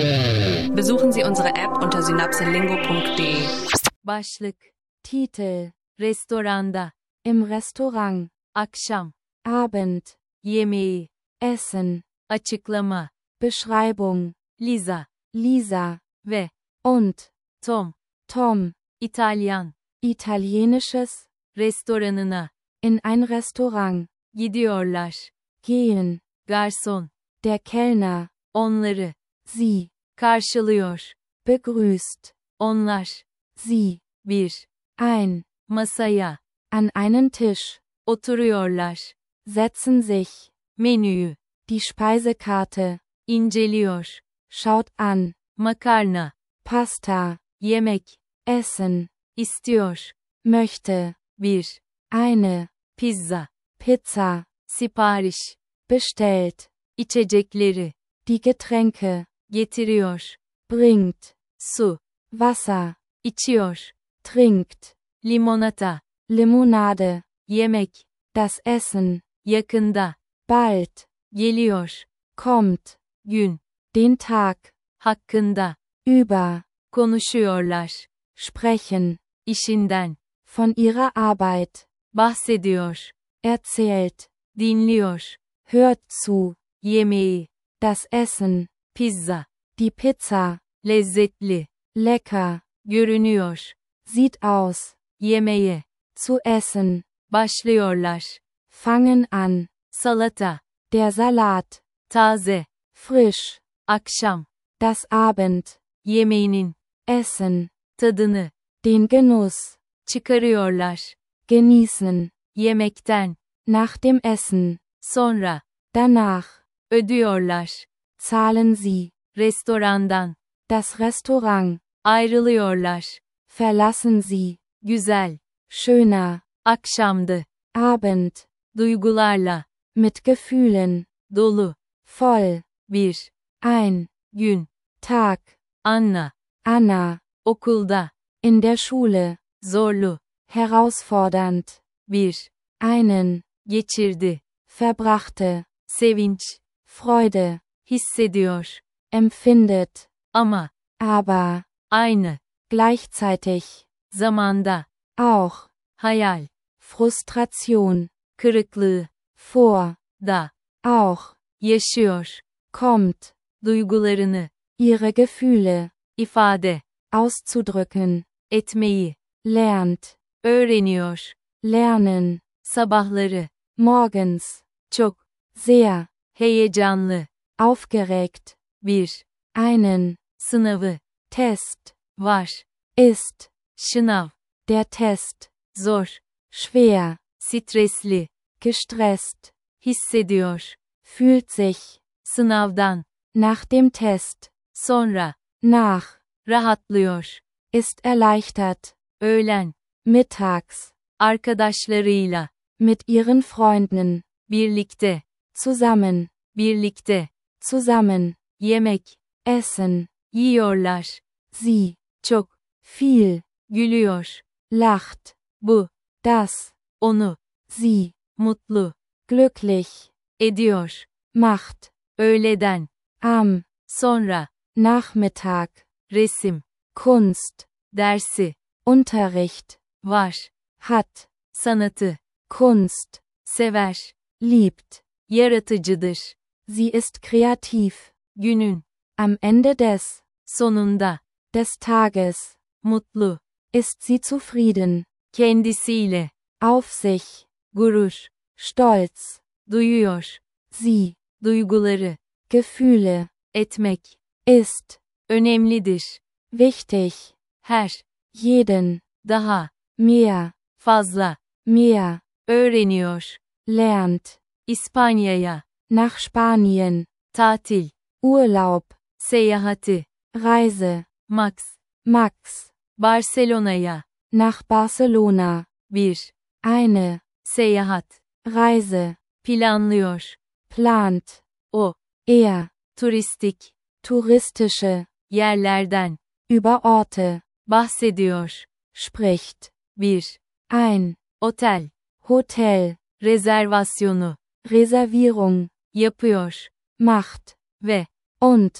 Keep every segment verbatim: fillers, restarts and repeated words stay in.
Besuchen Sie unsere App unter synapselingo punkt de. Başlık, Titel, Restoranda, im Restaurant, akşam, Abend, yemeği, Essen, açıklama, Beschreibung, Lisa, Lisa, ve, und, Tom, Tom, İtalyan, italienisches, restoranına, in ein Restaurant, gidiyorlar, gehen, Garson, der Kellner, onları, sie, karşılıyor, begrüßt, onlar, sie, bir, ein, masaya, an einen Tisch, oturuyorlar, setzen sich, menüyü, die Speisekarte, inceliyor, schaut an, makarna, Pasta, yemek, essen, istiyor, möchte, bir, eine, pizza, Pizza, sipariş, bestellt, içecekleri, die Getränke, getiriyor, bringt, su, Wasser, içiyor, trinkt, limonata, Limonade, yemek, das Essen, yakında, bald, geliyor, kommt, gün, den Tag, hakkında, über, konuşuyorlar, sprechen, işinden, von ihrer Arbeit, bahsediyor, erzählt, dinliyor, hört zu, yemeği, das Essen, pizza, die Pizza, lezzetli, lecker, görünüyor, sieht aus, yemeğe, zu essen, başlıyorlar, fangen an, salata, der Salat, taze, frisch, akşam, das Abend, yemeğinin, essen, tadını, den Genuss, çıkarıyorlar, genießen, yemekten, nach dem Essen, sonra, danach, ödüyorlar, zahlen sie, restorandan, das Restaurant, ayrılıyorlar, verlassen sie, güzel, schöner, akşamdı, Abend, duygularla, mit Gefühlen, dolu, voll, bir, ein, gün, Tag, Anna, Anna, okulda, in der Schule, zorlu, herausfordernd, bir, einen, geçirdi, verbrachte, sevinç, Freude, hissediyor, empfindet, ama, aber, eine, gleichzeitig, zamanda, auch, hayal, Frustration, kırıklığı, vor, da, auch, yaşıyor, kommt, duygularını, ihre Gefühle, ifade, auszudrücken, etmeyi, lernt, öğreniyor, lernen, sabahları, morgens, çok, sehr, heyecanlı, aufgeregt, bir, einen, sınavı, Test, var, ist, şınav, der Test, zor, schwer, stresli, gestresst, hissediyor, fühlt sich, sınavdan, nach dem Test, sonra, nach, rahatlıyor, ist erleichtert, öğlen, mittags, arkadaşlarıyla, mit ihren Freunden, birlikte, zusammen, birlikte, zusammen, yemek, essen, yiyorlar, sie, çok, viel, gülüyor, lacht, bu, das, onu, sie, mutlu, glücklich, ediyor, macht, öğleden, am, sonra, Nachmittag, resim, Kunst, dersi, Unterricht, var, hat, sanatı, Kunst, sever, liebt, yaratıcıdır, sie ist kreativ, günün, am Ende des, sonunda, des Tages, mutlu, ist sie zufrieden, kendisiyle, auf sich, gurur, stolz, duyuyor, sie, duyguları, Gefühle, etmek, ist, önemlidir, wichtig, her, jeden, daha, mehr, fazla, mehr, öğreniyor, lernt, İspanya'ya, nach Spanien, tatil, Urlaub, seyahati, Reise, Max, Max, Barcelona'ya, nach Barcelona, bir, eine, seyahat, Reise, planlıyor, plant, o, er, turistik, touristische, yerlerden, über Orte, bahsediyor, spricht, bir, ein, otel, Hotel, rezervasyonu, Reservierung, yapıyor, macht, ve, und,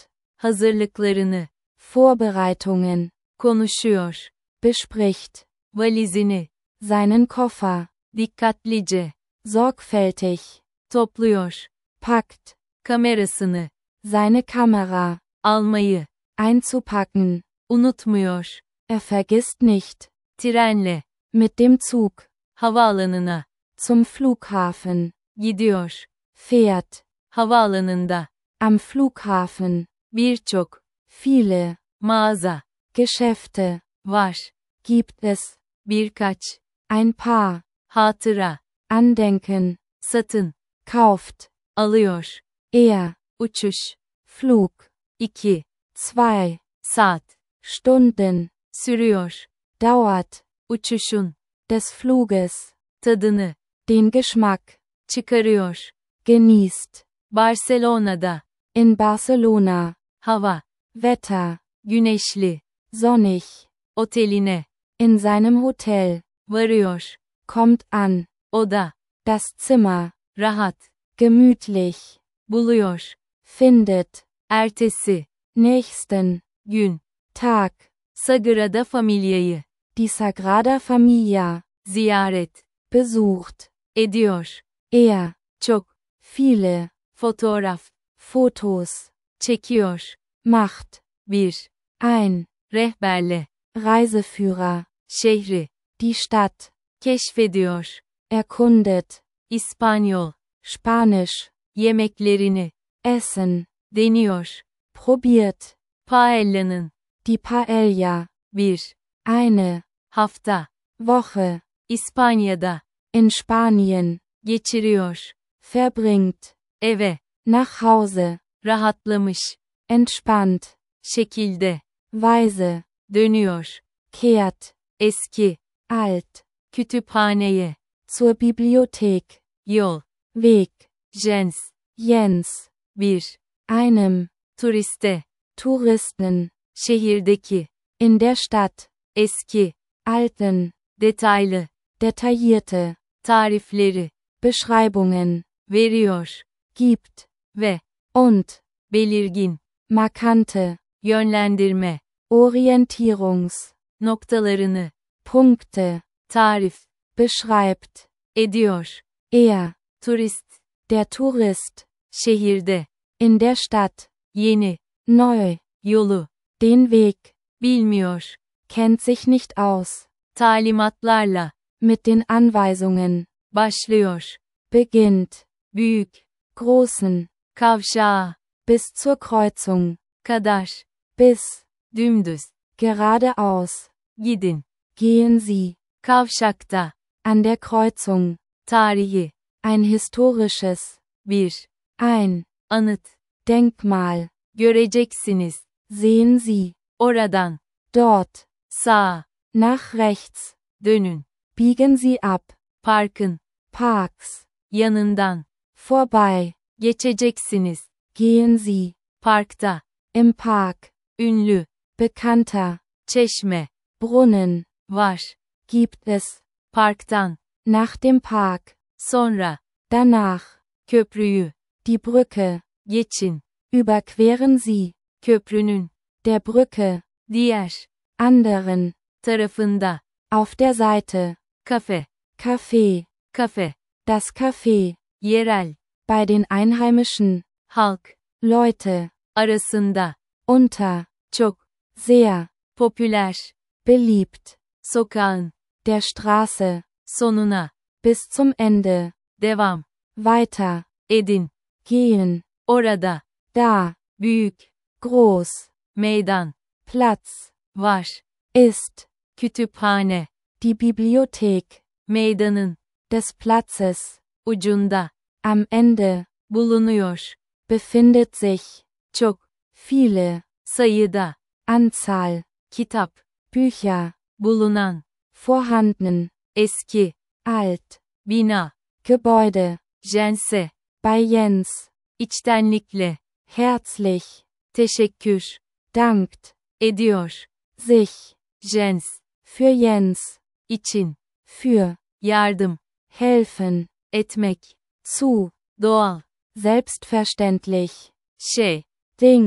hazırlıklarını, Vorbereitungen, konuşuyor, bespricht, valizini, seinen Koffer, dikkatlice, sorgfältig, topluyor, packt, kamerasını, seine Kamera, almayı, einzupacken, unutmuyor, er vergisst nicht, trenle, mit dem Zug, havaalanına, zum Flughafen, gidiyor, fährt, havaalanında, am Flughafen, birçok, viele, mağaza, Geschäfte, var, gibt es, birkaç, ein paar, hatıra, Andenken, satın, kauft, alıyor, er, uçuş, Flug, iki, zwei, saat, Stunden, sürüyor, dauert, uçuşun, des Fluges, tadını, den Geschmack, çıkarıyor, genießt, Barcelona'da, in Barcelona, hava, Wetter, güneşli, sonnig, oteline, in seinem Hotel, varıyor, kommt an, oda, das Zimmer, rahat, gemütlich, buluyor, findet, ertesi, nächsten, gün, Tag, Sagrada Familia'yı, die Sagrada Familia, ziyaret, besucht, ediyor, er, çok, viele, fotoğraf, Fotos, çekiyor, macht, bir, ein, rehberle, Reiseführer, şehri, die Stadt, keşfediyor, erkundet, İspanyol, Spanisch, yemeklerini, essen, deniyor, probiert, paella'nın, die Paella, bir, eine, hafta, Woche, İspanya'da, in Spanien, geçiriyor, verbringt, eve, nach Hause, rahatlamış, entspannt, şekilde, weise, dönüyor, kehrt, eski, alt, kütüphaneye, zur Bibliothek, yol, Weg, Jens, Jens, bir, einem, turiste, Touristen, şehirdeki, in der Stadt, eski, alten, detaylı, detaillierte, tarifleri, Beschreibungen, veriyor, gibt, ve, und, belirgin, markante, yönlendirme, Orientierungs, noktalarını, Punkte, tarif, beschreibt, ediyor, er, turist, der Tourist, şehirde, in der Stadt, yeni, neu, yolu, den Weg, bilmiyor, kennt sich nicht aus, talimatlarla, mit den Anweisungen, başlıyor, beginnt, büyük, großen, kavşağa, bis zur Kreuzung, kadar, bis, dümdüz, geradeaus, gidin, gehen Sie, kavşakta, an der Kreuzung, tarihi, ein historisches, bir, ein, anıt, Denkmal, göreceksiniz, sehen Sie, oradan, dort, sağa, nach rechts, dönün, biegen Sie ab, parkın, Parks, yanından, vorbei, geçeceksiniz, gehen Sie, parkta, im Park, ünlü, bekannter, çeşme, Brunnen, var, gibt es, parktan, nach dem Park, sonra, danach, köprüyü, die Brücke, geçin, überqueren Sie, köprünün, der Brücke, diğer, anderen, tarafında, auf der Seite, kafe, Café, kafe, das Café, yerel, bei den Einheimischen, halk, Leute, arasında, unter, çok, sehr, popüler, beliebt, sokağın, der Straße, sonuna, bis zum Ende, devam, weiter, edin, gehen, orada, da, büyük, groß, meydan, Platz, var, ist, kütüphane, die Bibliothek, meydanın, des Platzes, ucunda, am Ende, bulunuyor, befindet sich, çok, viele, sayıda, Anzahl, kitap, Bücher, bulunan, vorhanden, eski, alt, bina, Gebäude, jense, bei Jens, içtenlikle, herzlich, teşekkür, dankt, ediyor, sich, Jens, für Jens, için, für, yardım, helfen, etmek, zu, doğal, selbstverständlich, şey, Ding,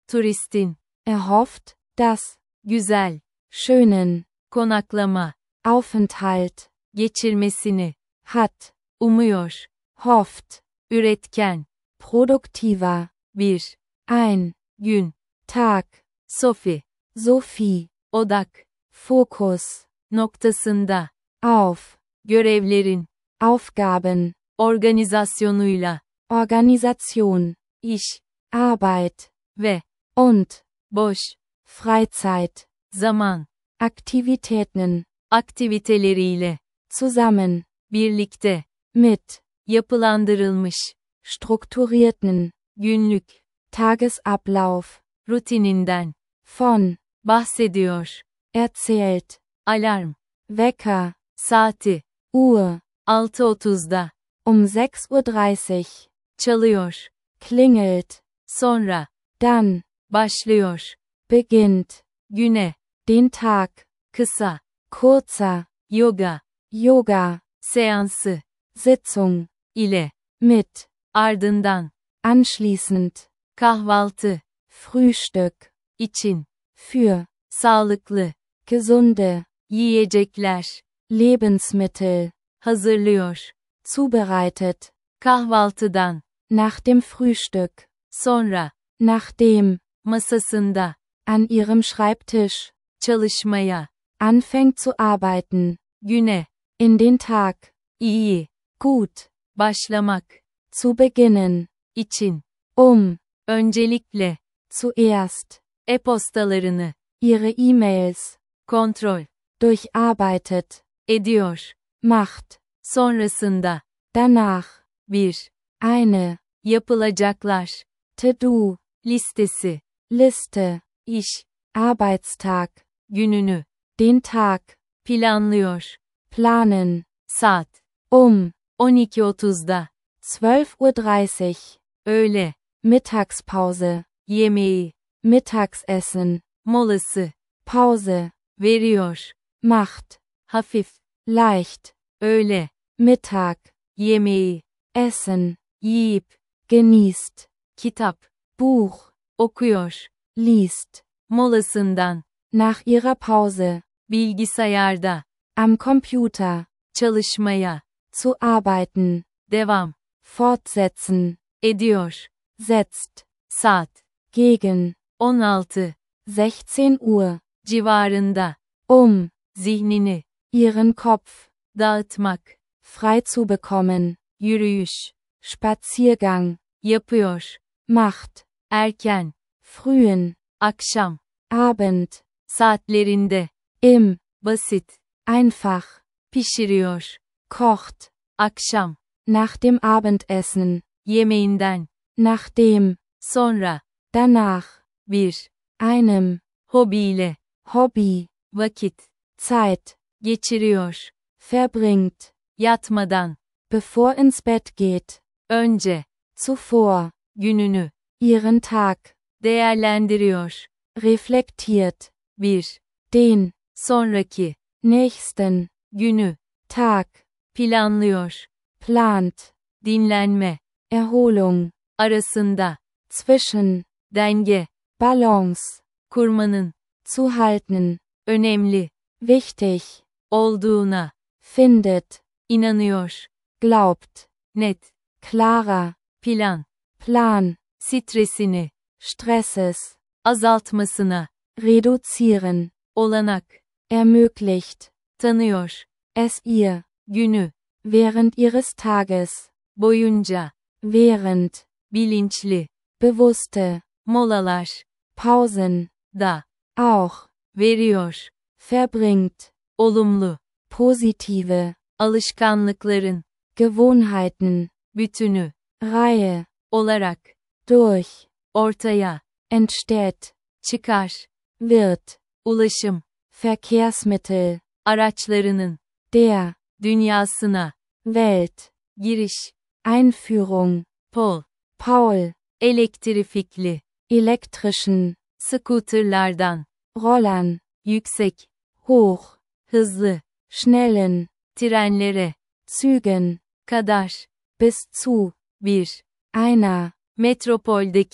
turistin, erhofft, dass, güzel, schönen, konaklama, Aufenthalt, geçirmesini, hat, umuyor, hofft, üretken, produktiver, bir, ein, gün, Tag, Sophie, Sophie, odak, Fokus, noktasında, auf, görevlerin, Aufgaben, organizasyonuyla, Organisation, iş, Arbeit, ve, und, boş, Freizeit, zaman, Aktivitäten, aktiviteleriyle, zusammen, birlikte, mit, yapılandırılmış, strukturierten, günlük, Tagesablauf, rutininden, von, bahsediyor, erzählt, alarm, Wecker, saati, Uhr, altı otuzda, um sechs Uhr dreißig, çalıyor, klingelt, sonra, dann, başlıyor, beginnt, güne, den Tag, kısa, kurzer, yoga, Yoga, seansı, Sitzung, ile, mit, ardından, anschließend, kahvaltı, Frühstück, için, für, sağlıklı, gesunde, yiyecekler, Lebensmittel, hazırlıyor, zubereitet, kahvaltıdan, nach dem Frühstück, sonra, nachdem, masasında, an ihrem Schreibtisch, çalışmaya, anfängt zu arbeiten, güne, in den Tag, iyi, gut, başlamak, zu beginnen, için, um, öncelikle, zuerst, e-postalarını, ihre E-Mails, kontrol, durcharbeitet, ediyor, macht, sonrasında, danach, bir, eine, yapılacaklar, To-Do, listesi, Liste, iş, Arbeitstag, gününü, den Tag, planlıyor, planen, saat, um, on iki otuzda, zwölf Uhr dreißig, öğle, Mittagspause, yemeği, Mittagsessen, molası, Pause, veriyor, macht, hafif, leicht, öğle, Mittag, yemeği, Essen, yiyip, genießt, kitap, Buch, okuyor, liest, molasından, nach ihrer Pause, bilgisayarda, am Computer, çalışmaya, zu arbeiten, devam, fortsetzen, ediyor, setzt, saat, gegen, on altı, sechzehn Uhr, civarında, um, zihnini, ihren Kopf, dağıtmak, frei zu bekommen, yürüyüş, Spaziergang, yapıyor, macht, erken, frühen, akşam, Abend, saatlerinde, im, basit, einfach, pişiriyor, kocht, akşam, nach dem Abendessen, yemeğinden, nachdem, sonra, danach, bir, einem, hobiyle, Hobby, vakit, Zeit, geçiriyor, verbringt, yatmadan, bevor ins Bett geht, önce, zuvor, gününü, ihren Tag, değerlendiriyor, reflektiert, bir, den, sonraki, nächsten, günü, Tag, planlıyor, plant, dinlenme, Erholung, arasında, zwischen, denge, Balance, kurmanın, zu halten, önemli, wichtig, olduğuna, findet, inanıyor, glaubt, net, klarer, plan, Plan, stresini, Stresses, azaltmasına, reduzieren, olanak, ermöglicht, tanıyor, es ihr, günü, während ihres Tages, boyunca, während, bilinçli, bewusste, molalar, Pausen, da, auch, veriyor, verbringt, olumlu, positive, alışkanlıkların, Gewohnheiten, bütünü, Reihe, olarak, durch, ortaya, entsteht, çıkar, wird, ulaşım, Verkehrsmittel, araçlarının, der, dünyasına, Welt, giriş, Einführung, Pol, Paul, elektrifikli, elektrischen, scooterlardan, Rollern, yüksek, hoch, hızlı, schnellen, trenlere, Zügen, kadar, bis zu, bir, einer, metropoldeki,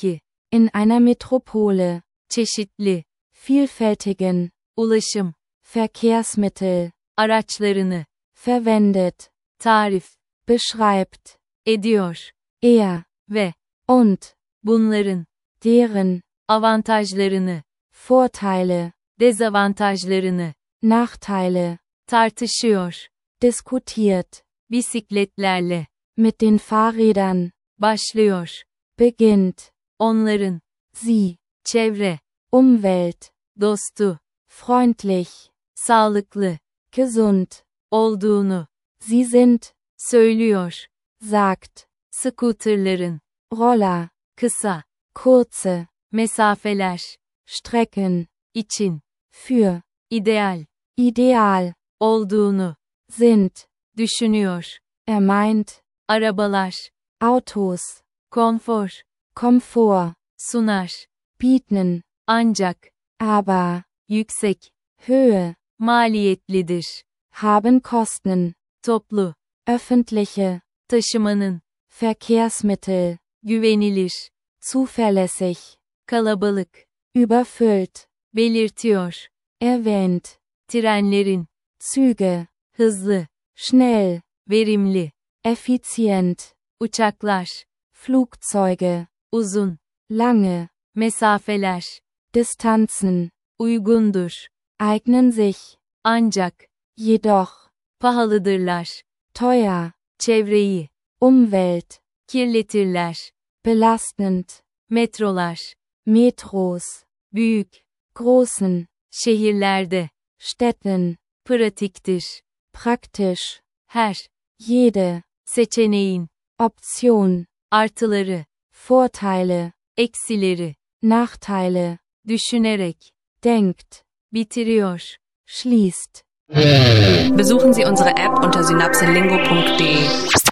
In einer Metropole. çeşitli, Vielfältigen. ulaşım, Verkehrsmittel. araçlarını, Verwendet. tarif, Beschreibt. ediyor, Er. ve, Und. bunların, Deren. avantajlarını, Vorteile. dezavantajlarını, Nachteile. tartışıyor, Diskutiert. bisikletlerle, Mit den Fahrrädern. başlıyor, Beginnt. onların, Sie. çevre, Umwelt. dostu, Freundlich. sağlıklı, Gesund. olduğunu, Sie sind. söylüyor, Sagt. scooterların, Roller. kısa, Kurze. mesafeler, Strecken. için, Für. ideal, Ideal. olduğunu, Sind. düşünüyor, Er meint. arabalar, Autos. konfor, Komfort. sunar, Bieten. ancak, Aber. yüksek, Höhe. maliyetlidir, Haben Kosten. toplu, Öffentliche. taşımanın, Verkehrsmittel. güvenilir, Zuverlässig. kalabalık, Überfüllt. belirtiyor, Erwähnt. trenlerin, Züge. hızlı, Schnell. verimli, Effizient. uçaklar, Flugzeuge. uzun, Lange. mesafeler, Distanzen. uygundur, Eignen sich. ancak, Jedoch. pahalıdırlar, Teuer. çevreyi, Umwelt. kirletirler, Belastend. metrolar, Metros. büyük, Großen. şehirlerde, Städten. pratiktir, Praktisch. her, Jede. seçeneğin, Option. artıları, Vorteile. eksileri, Nachteile. düşünerek, Denkt. bitiriyor. Schließt. Besuchen Sie unsere App unter synapselingo punkt de.